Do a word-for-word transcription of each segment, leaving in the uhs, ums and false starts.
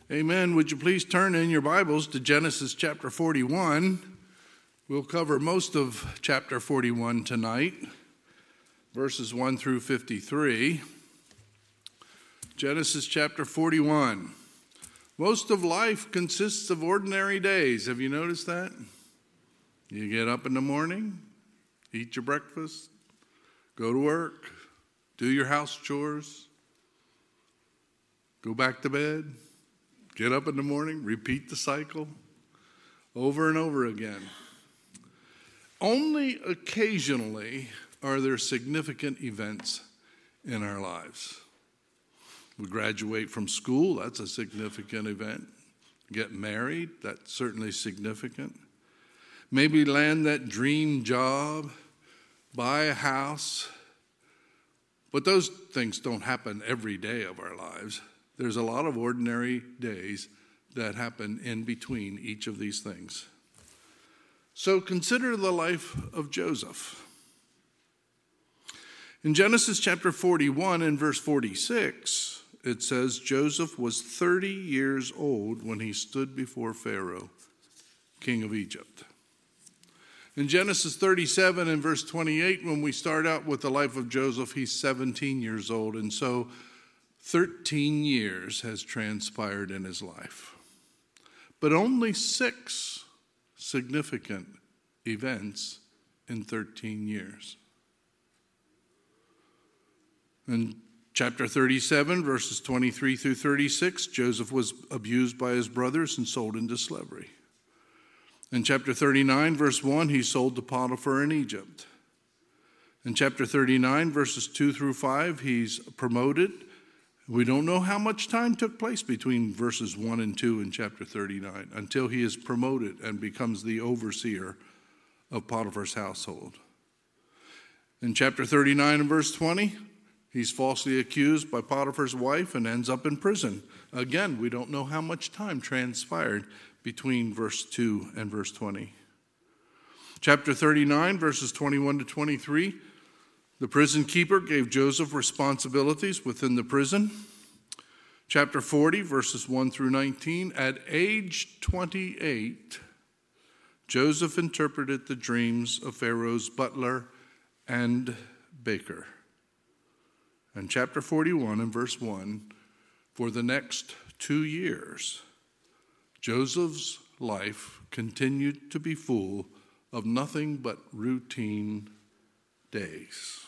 Amen. Would you please turn in your Bibles to Genesis chapter forty-one. We'll cover most of chapter forty-one tonight, verses one through fifty-three. Genesis chapter forty-one. Most of life consists of ordinary days. Have you noticed that? You get up in the morning, eat your breakfast, go to work, do your house chores, go back to bed, get up in the morning, repeat the cycle over and over again. Only occasionally are there significant events in our lives. We graduate from school, that's a significant event. Get married, that's certainly significant. Maybe land that dream job, buy a house. But those things don't happen every day of our lives. There's a lot of ordinary days that happen in between each of these things. So consider the life of Joseph. In Genesis chapter forty-one and verse forty-six, it says, Joseph was thirty years old when he stood before Pharaoh, king of Egypt. In Genesis thirty-seven and verse twenty-eight, when we start out with the life of Joseph, he's seventeen years old, and so thirteen years has transpired in his life. But only six significant events in thirteen years. In chapter thirty-seven, verses twenty-three through thirty-six, Joseph was abused by his brothers and sold into slavery. In chapter thirty-nine, verse one, he's sold to Potiphar in Egypt. In chapter thirty-nine, verses two through five, he's promoted. We don't know how much time took place between verses one and two in chapter thirty-nine until he is promoted and becomes the overseer of Potiphar's household. In chapter thirty-nine and verse twenty, he's falsely accused by Potiphar's wife and ends up in prison. Again, we don't know how much time transpired between verse two and verse twenty. Chapter thirty-nine, verses twenty-one to twenty-three, the prison keeper gave Joseph responsibilities within the prison. Chapter forty, verses one through nineteen, at age twenty-eight, Joseph interpreted the dreams of Pharaoh's butler and baker. And chapter forty-one and verse one, for the next two years, Joseph's life continued to be full of nothing but routine days.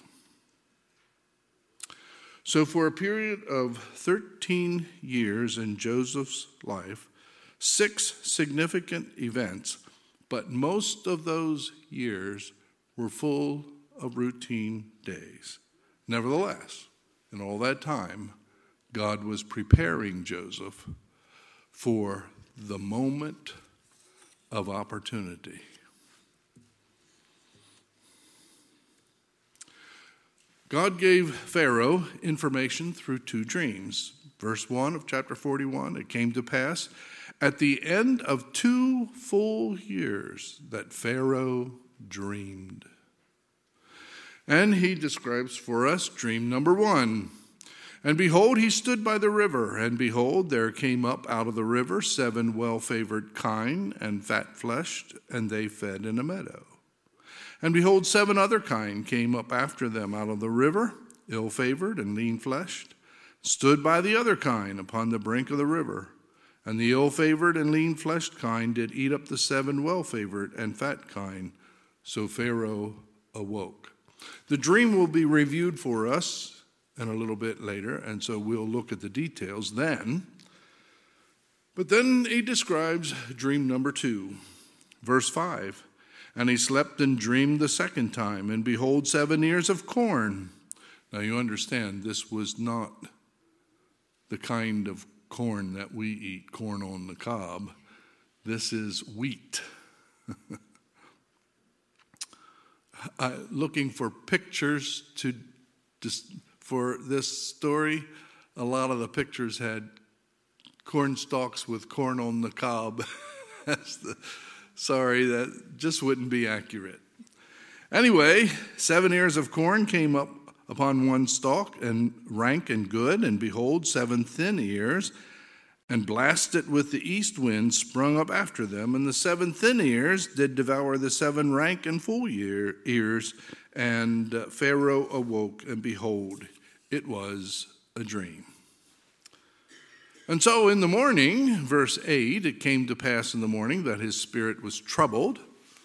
So for a period of thirteen years in Joseph's life, six significant events, but most of those years were full of routine days. Nevertheless, in all that time, God was preparing Joseph for the moment of opportunity. God gave Pharaoh information through two dreams. Verse one of chapter forty-one, it came to pass at the end of two full years that Pharaoh dreamed. And he describes for us dream number one. And behold, he stood by the river, and behold, there came up out of the river seven well-favored kine and fat-fleshed, and they fed in a meadow. And behold, seven other kine came up after them out of the river, ill-favored and lean-fleshed, stood by the other kine upon the brink of the river. And the ill-favored and lean-fleshed kine did eat up the seven well-favored and fat kine. So Pharaoh awoke. The dream will be reviewed for us in a little bit later, and so we'll look at the details then. But then he describes dream number two, verse five. And he slept and dreamed the second time, and behold, seven ears of corn. Now you understand, this was not the kind of corn that we eat, corn on the cob. This is wheat. uh, looking for pictures to just for this story, a lot of the pictures had corn stalks with corn on the cob. That's the Sorry, that just wouldn't be accurate. Anyway, seven ears of corn came up upon one stalk, and rank and good, and behold, seven thin ears, and blasted with the east wind sprung up after them, and the seven thin ears did devour the seven rank and full year, ears, and uh, Pharaoh awoke, and behold, it was a dream. And so in the morning, verse eight, it came to pass in the morning that his spirit was troubled.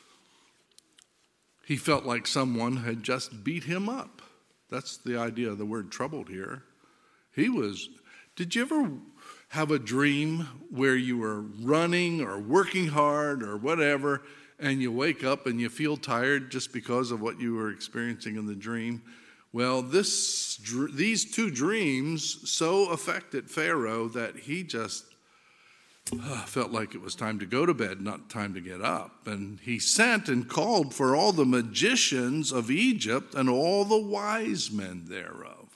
He felt like someone had just beat him up. That's the idea of the word troubled here. He was, did you ever have a dream where you were running or working hard or whatever, and you wake up and you feel tired just because of what you were experiencing in the dream? Well, this, these two dreams so affected Pharaoh that he just uh, felt like it was time to go to bed, not time to get up. And he sent and called for all the magicians of Egypt and all the wise men thereof.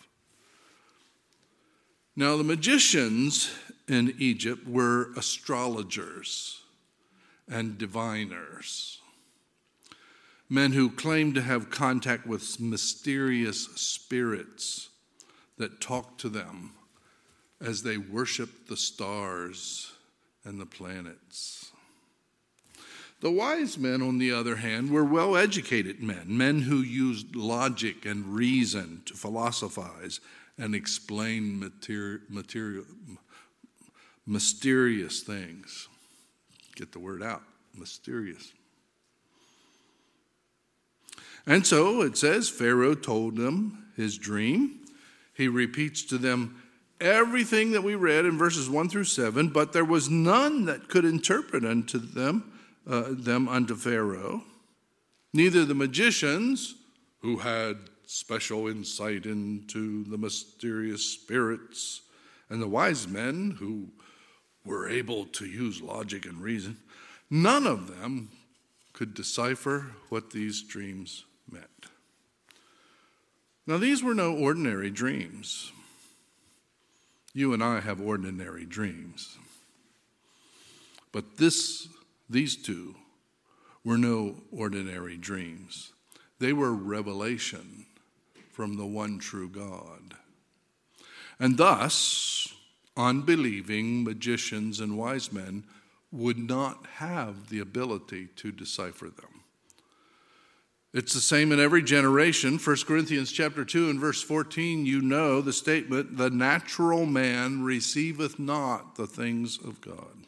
Now, the magicians in Egypt were astrologers and diviners, men who claimed to have contact with mysterious spirits that talked to them as they worshiped the stars and the planets. The wise men, on the other hand, were well-educated men, men who used logic and reason to philosophize and explain material, material, mysterious things. Get the word out, mysterious. And so it says, Pharaoh told them his dream. He repeats to them everything that we read in verses one through seven, but there was none that could interpret unto them, uh, them unto Pharaoh, neither the magicians who had special insight into the mysterious spirits, and the wise men who were able to use logic and reason. None of them could decipher what these dreams meant. Now, these were no ordinary dreams. You and I have ordinary dreams. But this, these two were no ordinary dreams. They were revelation from the one true God. And thus, unbelieving magicians and wise men would not have the ability to decipher them. It's the same in every generation. First Corinthians chapter two and verse fourteen, you know the statement, the natural man receiveth not the things of God.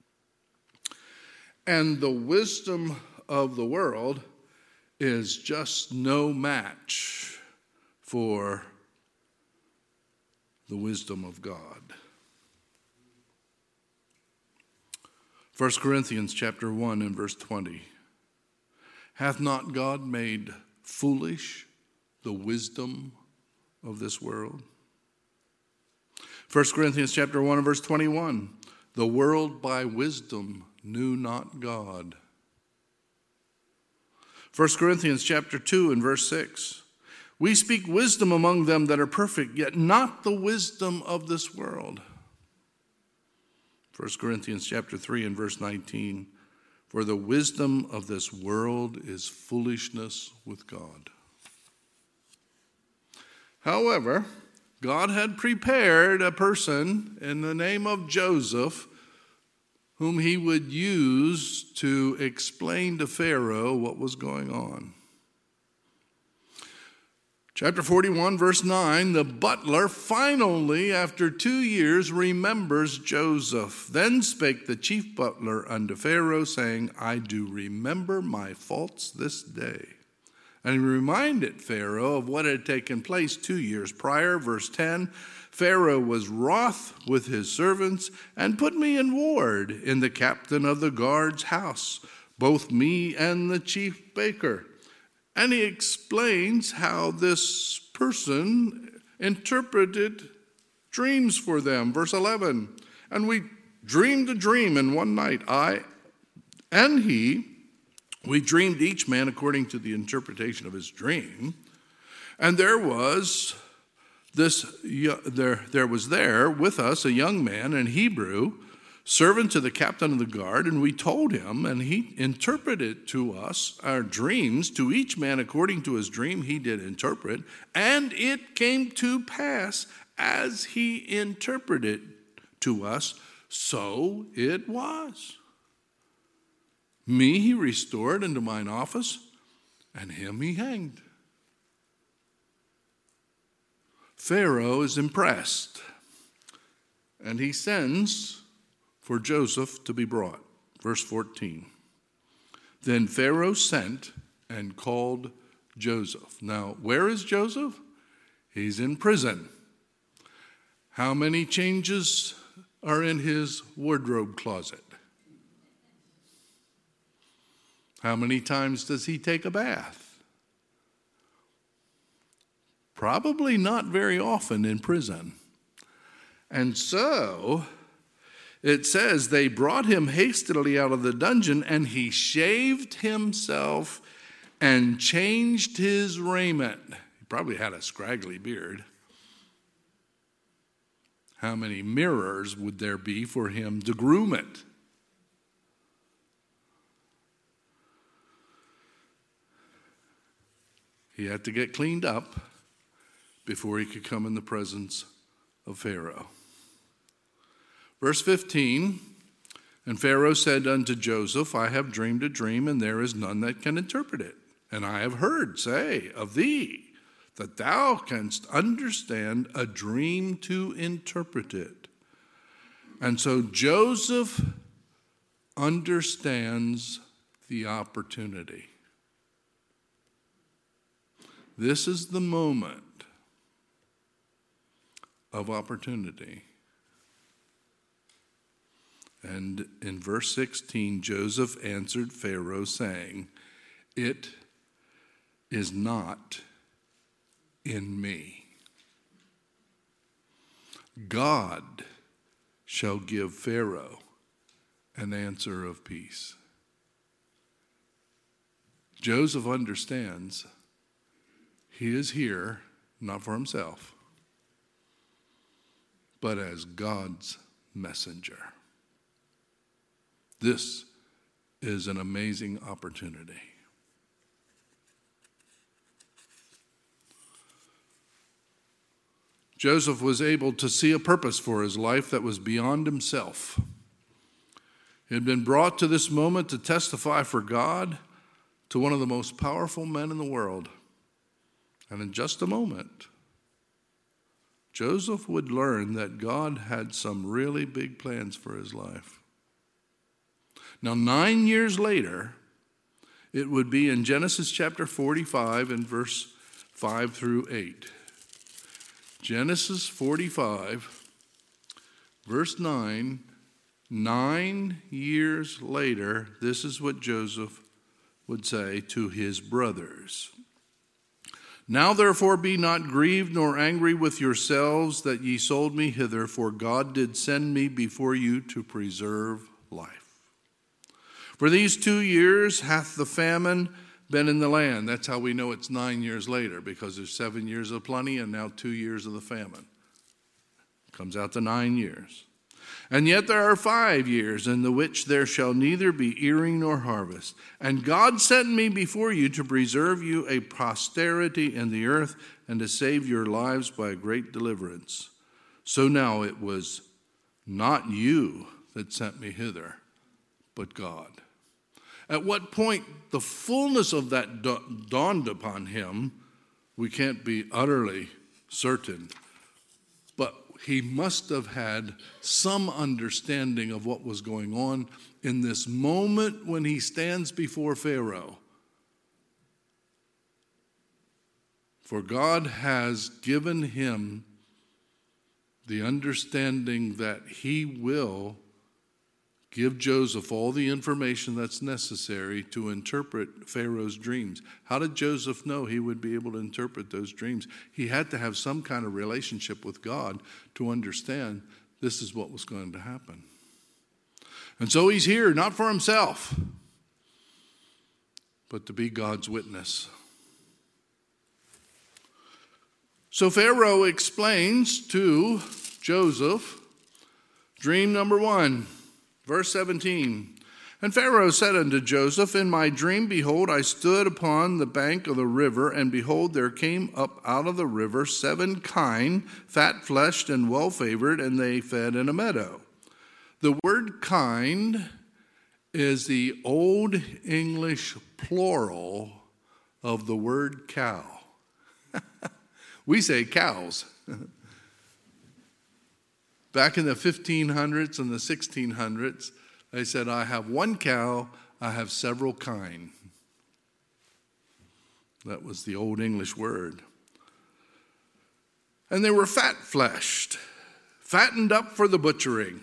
And the wisdom of the world is just no match for the wisdom of God. First Corinthians chapter one and verse twenty. Hath not God made foolish the wisdom of this world? First Corinthians chapter one and verse twenty-one. The world by wisdom knew not God. First Corinthians chapter two and verse six. We speak wisdom among them that are perfect, yet not the wisdom of this world. First Corinthians chapter three and verse nineteen. For the wisdom of this world is foolishness with God. However, God had prepared a person in the name of Joseph whom he would use to explain to Pharaoh what was going on. Chapter forty-one, verse nine, the butler finally, after two years, remembers Joseph. Then spake the chief butler unto Pharaoh, saying, I do remember my faults this day. And he reminded Pharaoh of what had taken place two years prior. Verse ten, Pharaoh was wroth with his servants and put me in ward in the captain of the guard's house, both me and the chief baker. And he explains how this person interpreted dreams for them. Verse eleven, and we dreamed a dream in one night, I and he, we dreamed each man according to the interpretation of his dream. And there was this, there, there was there with us a young man, an Hebrew, servant to the captain of the guard, and we told him, and he interpreted to us our dreams, to each man according to his dream he did interpret, and it came to pass as he interpreted to us, So it was. Me he restored into mine office, and him he hanged. Pharaoh is impressed, and he sends for Joseph to be brought. Verse fourteen. Then Pharaoh sent and called Joseph. Now, where is Joseph? He's in prison. How many changes are in his wardrobe closet? How many times does he take a bath? Probably not very often in prison. And so it says they brought him hastily out of the dungeon, and he shaved himself and changed his raiment. He probably had a scraggly beard. How many mirrors would there be for him to groom it? He had to get cleaned up before he could come in the presence of Pharaoh. Verse fifteen, and Pharaoh said unto Joseph, I have dreamed a dream, and there is none that can interpret it. And I have heard say of thee that thou canst understand a dream to interpret it. And so Joseph understands the opportunity. This is the moment of opportunity. And in verse sixteen, Joseph answered Pharaoh, saying, It is not in me. God shall give Pharaoh an answer of peace. Joseph understands he is here not for himself, but as God's messenger. This is an amazing opportunity. Joseph was able to see a purpose for his life that was beyond himself. He had been brought to this moment to testify for God to one of the most powerful men in the world. And in just a moment, Joseph would learn that God had some really big plans for his life. Now, nine years later, it would be in Genesis chapter forty-five and verse five through eight. Genesis forty-five, verse nine, nine years later, this is what Joseph would say to his brothers. Now therefore be not grieved nor angry with yourselves that ye sold me hither, for God did send me before you to preserve life. For these two years hath the famine been in the land. That's how we know it's nine years later, because there's seven years of plenty and now two years of the famine. Comes out to nine years. And yet there are five years in the which there shall neither be earing nor harvest. And God sent me before you to preserve you a posterity in the earth and to save your lives by a great deliverance. So now it was not you that sent me hither, but God. At what point the fullness of that dawned upon him, we can't be utterly certain. But he must have had some understanding of what was going on in this moment when he stands before Pharaoh. For God has given him the understanding that he will give Joseph all the information that's necessary to interpret Pharaoh's dreams. How did Joseph know he would be able to interpret those dreams? He had to have some kind of relationship with God to understand this is what was going to happen. And so he's here, not for himself, but to be God's witness. So Pharaoh explains to Joseph dream number one. Verse seventeen, and Pharaoh said unto Joseph, in my dream, behold, I stood upon the bank of the river, and behold, there came up out of the river seven kine, fat-fleshed and well-favored, and they fed in a meadow. The word kind is the Old English plural of the word cow. We say cows. Back in the fifteen hundreds and the sixteen hundreds, they said, I have one cow, I have several kine. That was the Old English word. And they were fat-fleshed, fattened up for the butchering.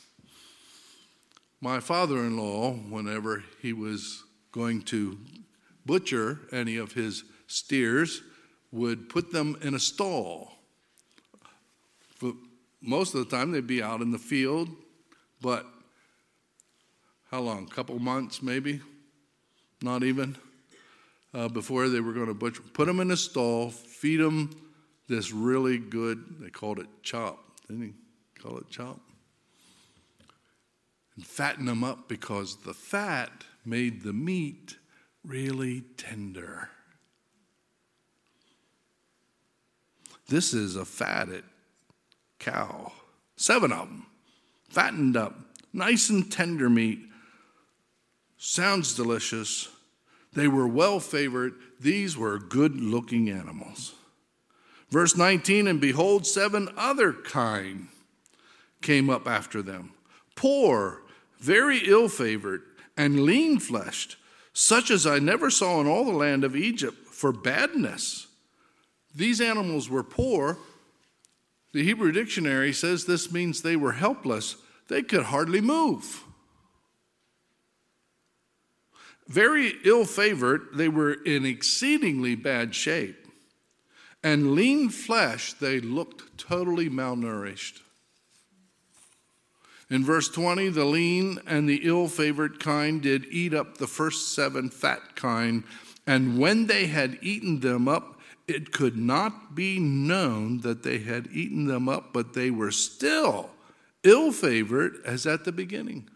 My father-in-law, whenever he was going to butcher any of his steers, would put them in a stall. For most of the time, they'd be out in the field, but how long? A couple months, maybe? Not even. Uh, before they were going to butcher, put them in a stall, feed them this really good, they called it chop. Didn't he call it chop? And fatten them up because the fat made the meat really tender. This is a fatted cow. Seven of them, fattened up, nice and tender meat. Sounds delicious. They were well favored. These were good-looking animals. Verse nineteen, and behold, seven other kine came up after them, poor, very ill-favored, and lean-fleshed, such as I never saw in all the land of Egypt for badness. These animals were poor. The Hebrew dictionary says this means they were helpless. They could hardly move. Very ill-favored, they were in exceedingly bad shape. And lean flesh, they looked totally malnourished. In verse twenty, the lean and the ill-favored kine did eat up the first seven fat kine, and when they had eaten them up, it could not be known that they had eaten them up, but they were still ill-favored as at the beginning.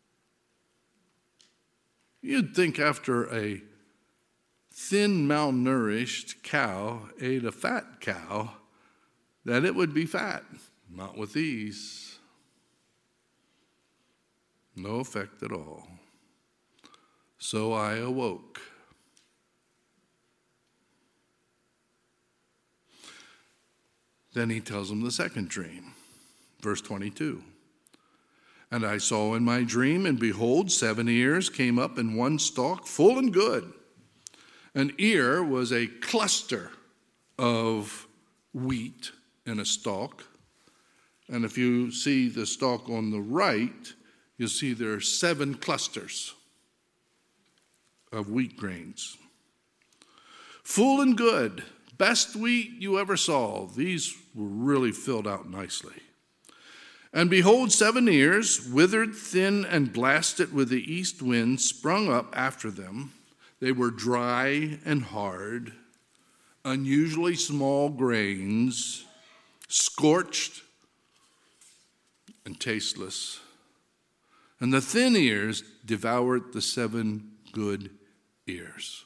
You'd think after a thin, malnourished cow ate a fat cow that it would be fat. Not with these. No effect at all. So I awoke. Then he tells them the second dream. Verse twenty-two. And I saw in my dream, and behold, seven ears came up in one stalk, full and good. An ear was a cluster of wheat in a stalk. And if you see the stalk on the right, you'll see there are seven clusters of wheat grains. Full and good, best wheat you ever saw. These were really filled out nicely. And behold, seven ears, withered, thin, and blasted with the east wind, sprung up after them. They were dry and hard, unusually small grains, scorched and tasteless. And the thin ears devoured the seven good ears.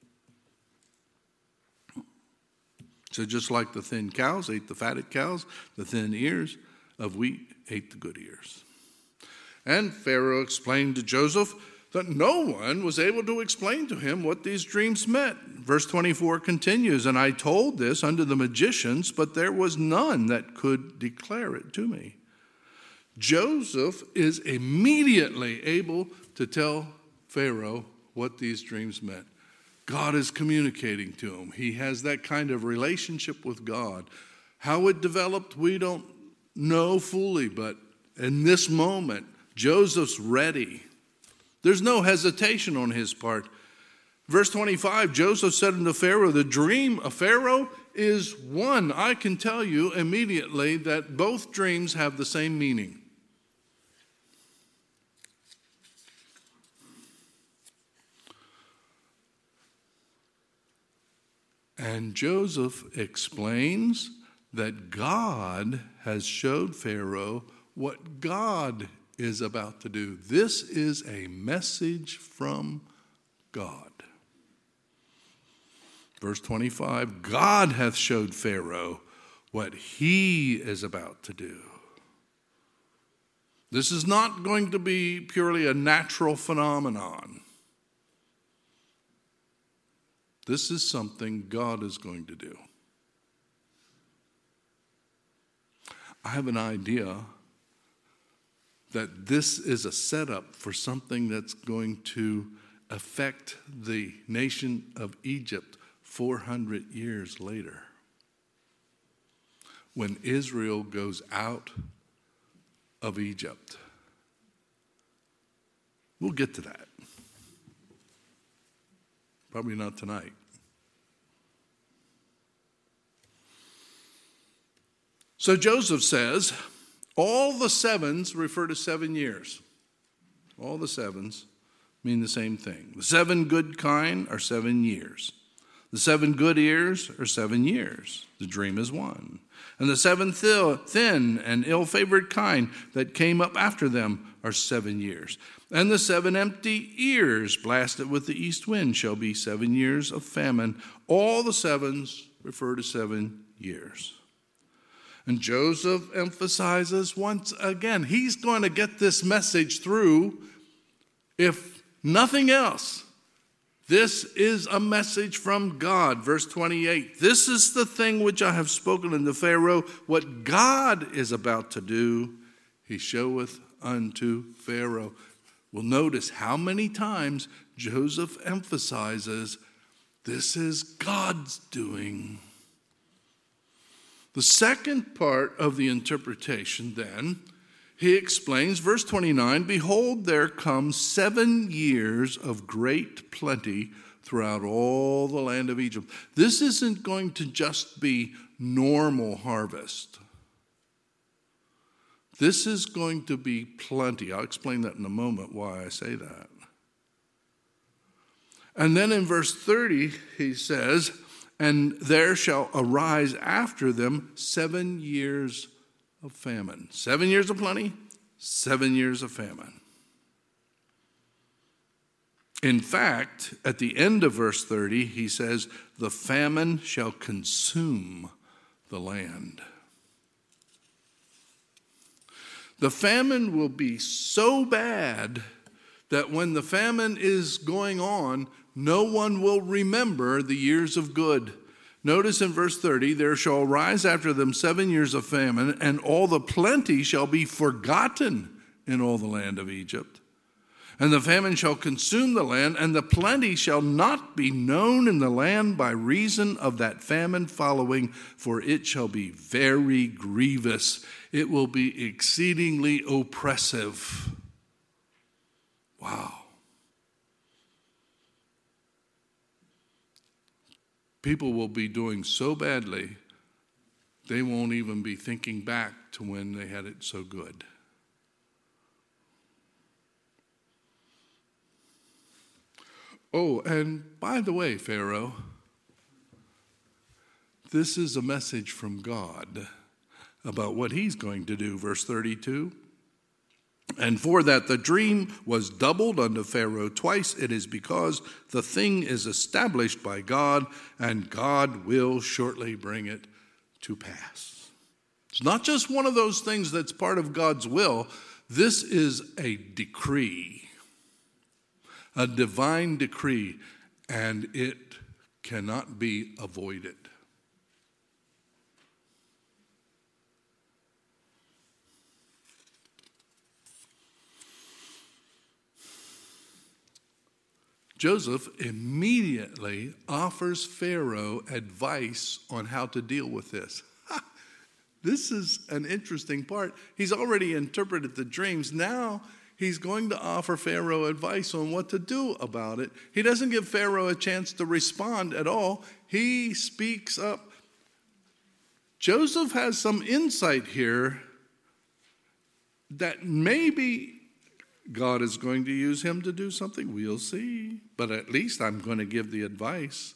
So just like the thin cows ate the fatted cows, the thin ears of wheat ate the good ears. And Pharaoh explained to Joseph that no one was able to explain to him what these dreams meant. Verse twenty-four continues, and I told this unto the magicians, but there was none that could declare it to me. Joseph is immediately able to tell Pharaoh what these dreams meant. God is communicating to him. He has that kind of relationship with God. How it developed, we don't know fully, but in this moment, Joseph's ready. There's no hesitation on his part. Verse twenty-five, Joseph said unto Pharaoh, the dream of Pharaoh is one. I can tell you immediately that both dreams have the same meaning. And Joseph explains that God has showed Pharaoh what God is about to do. This is a message from God. Verse twenty-five, God hath showed Pharaoh what he is about to do. This is not going to be purely a natural phenomenon. This is something God is going to do. I have an idea that this is a setup for something that's going to affect the nation of Egypt four hundred years later, when Israel goes out of Egypt. We'll get to that. Probably not tonight. So Joseph says, all the sevens refer to seven years. All the sevens mean the same thing. The seven good kine are seven years. The seven good ears are seven years. The dream is one. And the seven thin and ill-favored kine that came up after them are seven years. And the seven empty ears blasted with the east wind shall be seven years of famine. All the sevens refer to seven years. And Joseph emphasizes once again, he's going to get this message through, if nothing else. This is a message from God. Verse twenty-eight, this is the thing which I have spoken unto Pharaoh. What God is about to do, he showeth unto Pharaoh. We'll notice how many times Joseph emphasizes, this is God's doing. The second part of the interpretation then, he explains, verse twenty-nine, behold, there come seven years of great plenty throughout all the land of Egypt. This isn't going to just be normal harvest. This is going to be plenty. I'll explain that in a moment, why I say that. And then in verse thirty, he says, and there shall arise after them seven years of famine. Seven years of plenty, seven years of famine. In fact, at the end of verse thirty, he says, the famine shall consume the land. The famine will be so bad that when the famine is going on, no one will remember the years of good. Notice in verse thirty, there shall arise after them seven years of famine, and all the plenty shall be forgotten in all the land of Egypt. And the famine shall consume the land, and the plenty shall not be known in the land by reason of that famine following, for it shall be very grievous. It will be exceedingly oppressive. Wow. People will be doing so badly, they won't even be thinking back to when they had it so good. Oh, and by the way, Pharaoh, this is a message from God about what he's going to do. Verse thirty-two, and for that the dream was doubled unto Pharaoh twice, it is because the thing is established by God, and God will shortly bring it to pass. It's not just one of those things that's part of God's will. This is a decree, a divine decree, and it cannot be avoided. Joseph immediately offers Pharaoh advice on how to deal with this. This is an interesting part. He's already interpreted the dreams. Now he's going to offer Pharaoh advice on what to do about it. He doesn't give Pharaoh a chance to respond at all. He speaks up. Joseph has some insight here that maybe God is going to use him to do something. We'll see. But at least I'm going to give the advice.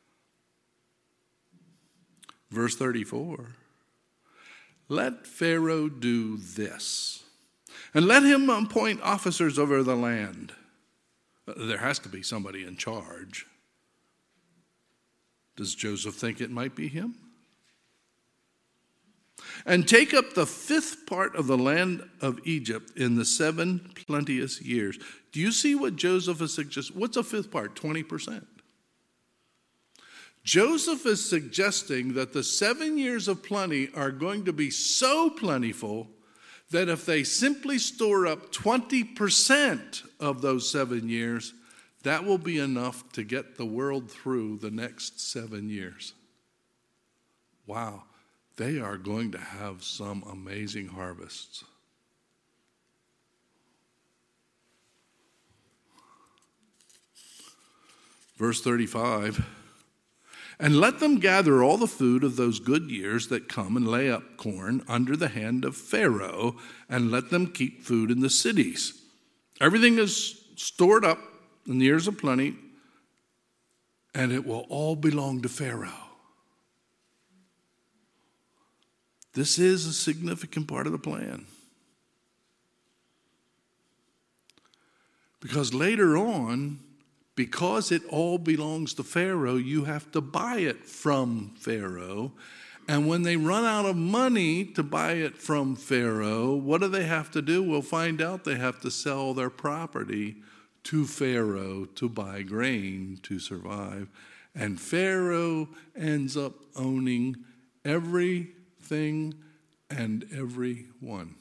Verse thirty-four. Let Pharaoh do this, and let him appoint officers over the land. There has to be somebody in charge. Does Joseph think it might be him? and take up the fifth part of the land of Egypt in the seven plenteous years. Do you see what Joseph is suggesting? What's a fifth part? twenty percent. Joseph is suggesting that the seven years of plenty are going to be so plentiful that if they simply store up twenty percent of those seven years, that will be enough to get the world through the next seven years. Wow, they are going to have some amazing harvests. Verse thirty-five, and let them gather all the food of those good years that come and lay up corn under the hand of Pharaoh, and let them keep food in the cities. Everything is stored up in the years of plenty, and it will all belong to Pharaoh. This is a significant part of the plan. Because later on, because it all belongs to Pharaoh, you have to buy it from Pharaoh. And when they run out of money to buy it from Pharaoh, what do they have to do? We'll find out they have to sell their property to Pharaoh to buy grain to survive. And Pharaoh ends up owning everything and everyone.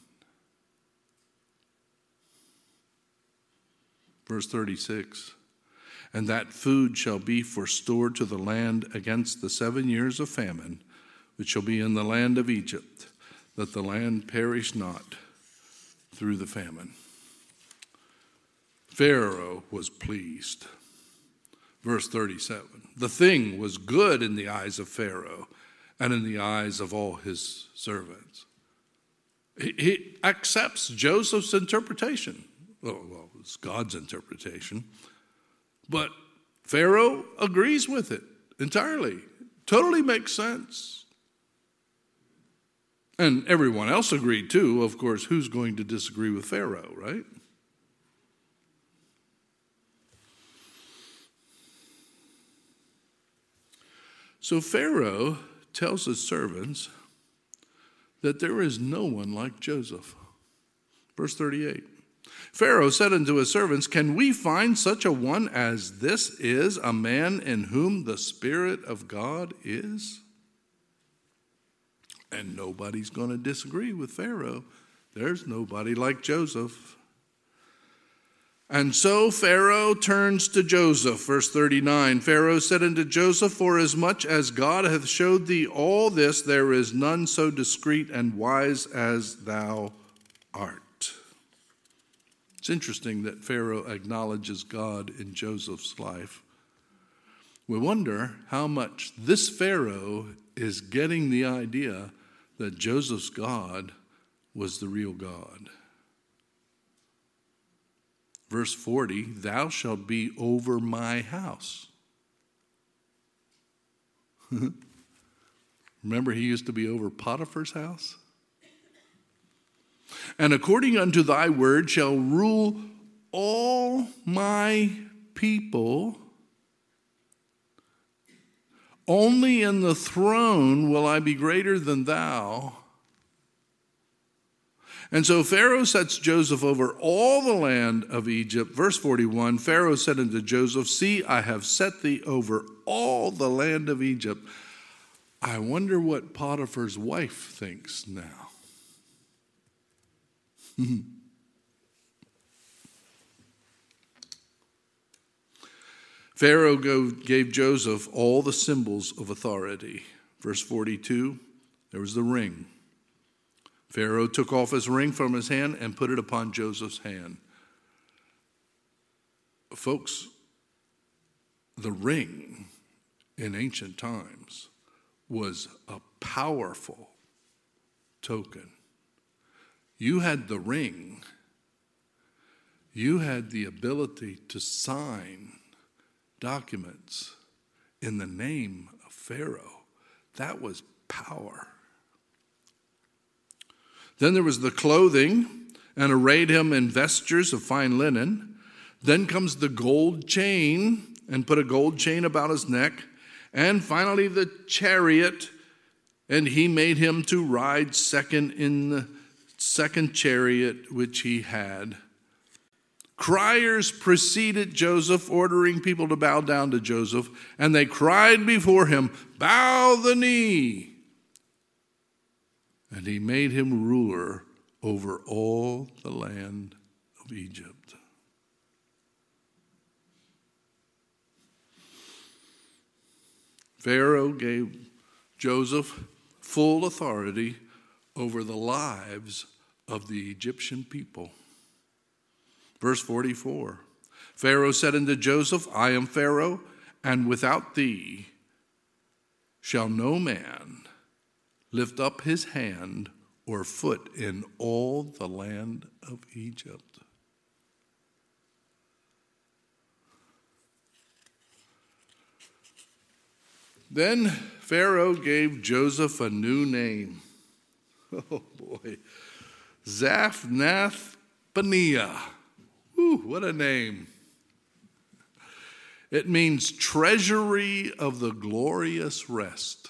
Verse thirty-six. And that food shall be for store to the land against the seven years of famine, which shall be in the land of Egypt, that the land perish not through the famine. Pharaoh was pleased. Verse thirty-seven. The thing was good in the eyes of Pharaoh and in the eyes of all his servants. He, he accepts Joseph's interpretation. Well, well, it's God's interpretation. But Pharaoh agrees with it entirely. Totally makes sense. And everyone else agreed too. Of course, who's going to disagree with Pharaoh, right? So Pharaoh tells his servants that there is no one like Joseph. Verse thirty-eight. Pharaoh said unto his servants, can we find such a one as this is, a man in whom the Spirit of God is? And nobody's going to disagree with Pharaoh. There's nobody like Joseph. And so Pharaoh turns to Joseph. Verse thirty-nine, Pharaoh said unto Joseph, forasmuch as God hath showed thee all this, there is none so discreet and wise as thou art. It's interesting that Pharaoh acknowledges God in Joseph's life. We wonder how much this Pharaoh is getting the idea that Joseph's God was the real God. Verse forty, thou shalt be over my house. Remember, he used to be over Potiphar's house? And according unto thy word shall rule all my people. Only in the throne will I be greater than thou. And so Pharaoh sets Joseph over all the land of Egypt. Verse forty-one, Pharaoh said unto Joseph, see, I have set thee over all the land of Egypt. I wonder what Potiphar's wife thinks now. Pharaoh gave Joseph all the symbols of authority. Verse forty-two, there was the ring. Pharaoh took off his ring from his hand and put it upon Joseph's hand. Folks, the ring in ancient times was a powerful token. You had the ring. You had the ability to sign documents in the name of Pharaoh. That was power. Then there was the clothing, and arrayed him in vestures of fine linen. Then comes the gold chain, and put a gold chain about his neck. And finally the chariot And he made him to ride second in the second chariot which he had. Criers preceded Joseph, ordering people to bow down to Joseph, and they cried before him, "Bow the knee." And he made him ruler over all the land of Egypt. Pharaoh gave Joseph full authority over the lives of the Egyptian people. Verse forty-four, Pharaoh said unto Joseph, I am Pharaoh, and without thee shall no man lift up his hand or foot in all the land of Egypt. Then Pharaoh gave Joseph a new name. Oh boy, Zaphnath-Paneah. Whew, what a name. It means treasury of the glorious rest.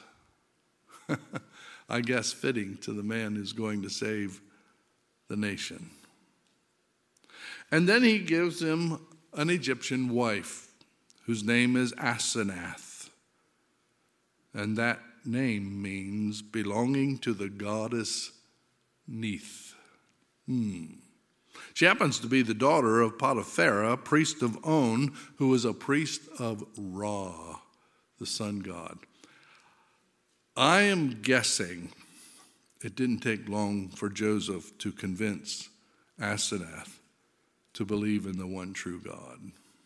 I guess fitting to the man who's going to save the nation. And then he gives him an Egyptian wife whose name is Asenath. And that name means belonging to the goddess Neith. Hmm. She happens to be the daughter of Potipharah, priest of On, who was a priest of Ra, the sun god. I am guessing it didn't take long for Joseph to convince Asenath to believe in the one true God.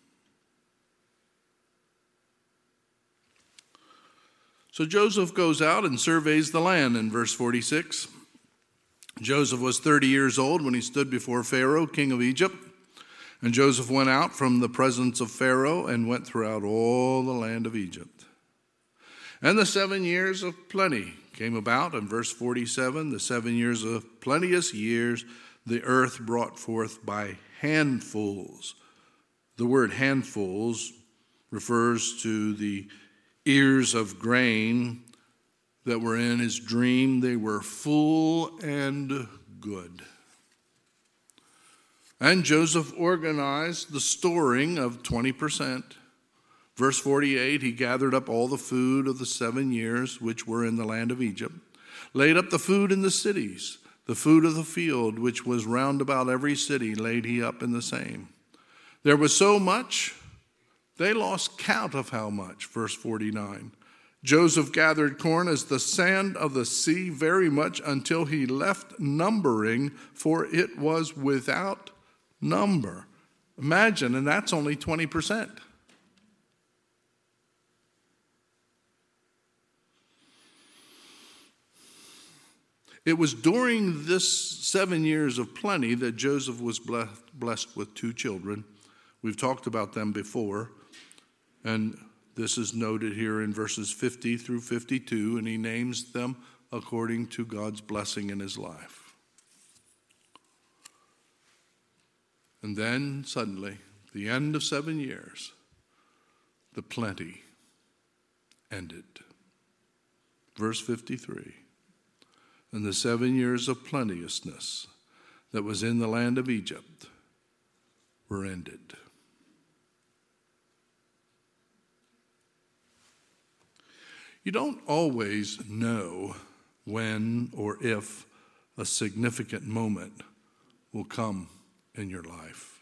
So Joseph goes out and surveys the land in verse forty-six. Joseph was thirty years old when he stood before Pharaoh, king of Egypt. And Joseph went out from the presence of Pharaoh and went throughout all the land of Egypt. And the seven years of plenty came about. In verse forty-seven, the seven years of plenteous years, the earth brought forth by handfuls. The word handfuls refers to the ears of grain that were in his dream. They were full and good. And Joseph organized the storing of twenty percent. Verse forty-eight, he gathered up all the food of the seven years which were in the land of Egypt, laid up the food in the cities, the food of the field which was round about every city laid he up in the same. There was so much, they lost count of how much. Verse forty-nine. Joseph gathered corn as the sand of the sea very much until he left numbering, for it was without number. Imagine, and that's only twenty percent. It was during this seven years of plenty that Joseph was blessed with two children. We've talked about them before, and this is noted here in verses fifty through fifty-two, and he names them according to God's blessing in his life. And then suddenly, the end of seven years, the plenty ended. Verse fifty-three, and the seven years of plenteousness that was in the land of Egypt were ended. You don't always know when or if a significant moment will come in your life.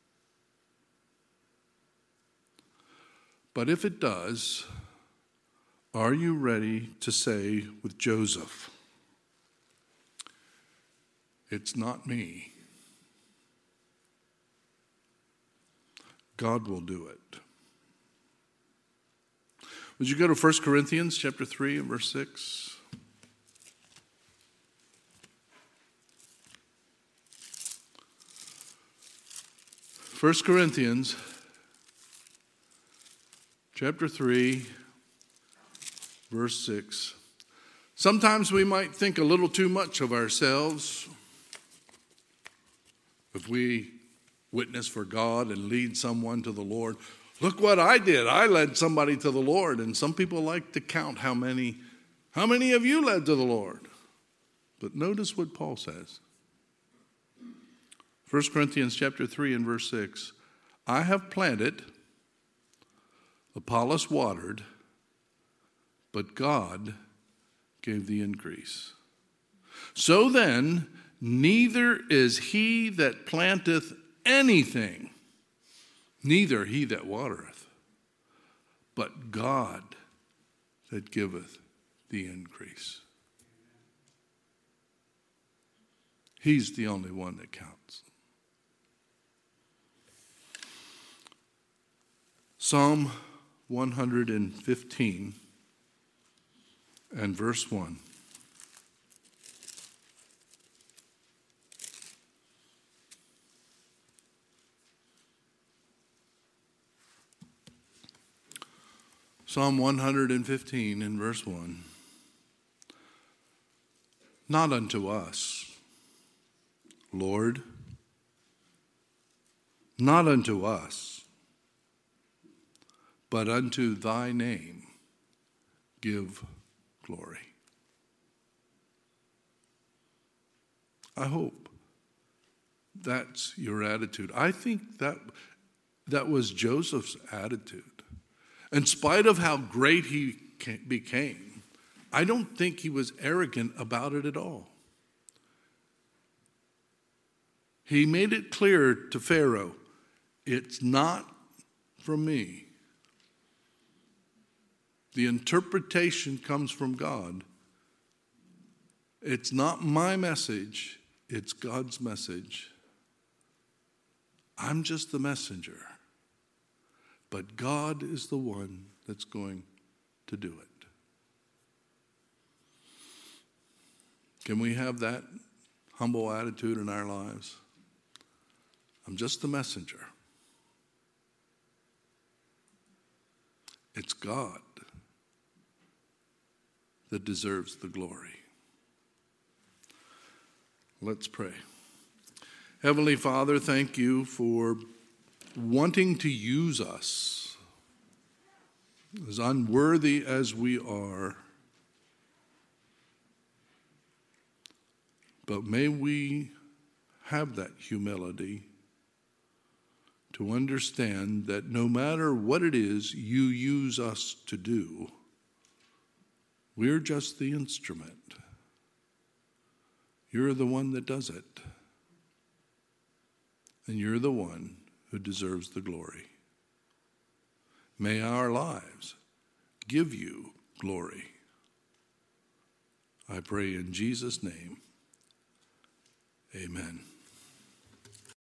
But if it does, are you ready to say with Joseph, it's not me. God will do it. Would you go to First Corinthians chapter three and verse six? First Corinthians chapter three, verse six. Sometimes we might think a little too much of ourselves if we witness for God and lead someone to the Lord. Look what I did. I led somebody to the Lord. And some people like to count how many How many of you led to the Lord? But notice what Paul says. First Corinthians chapter three and verse six. I have planted, Apollos watered, but God gave the increase. So then, neither is he that planteth anything, neither he that watereth, but God that giveth the increase. He's the only one that counts. Psalm one hundred fifteen and verse one. Psalm one hundred fifteen and verse one. Not unto us, Lord, not unto us, but unto thy name give glory. I hope that's your attitude. I think that that was Joseph's attitude. In spite of how great he became, I don't think he was arrogant about it at all. He made it clear to Pharaoh, it's not from me. The interpretation comes from God. It's not my message, it's God's message. I'm just the messenger. But God is the one that's going to do it. Can we have that humble attitude in our lives? I'm just the messenger. It's God that deserves the glory. Let's pray. Heavenly Father, thank you for wanting to use us, as unworthy as we are. But may we have that humility to understand that no matter what it is you use us to do, we're just the instrument. You're the one that does it. And you're the one who deserves the glory. May our lives give you glory. I pray in Jesus' name, amen.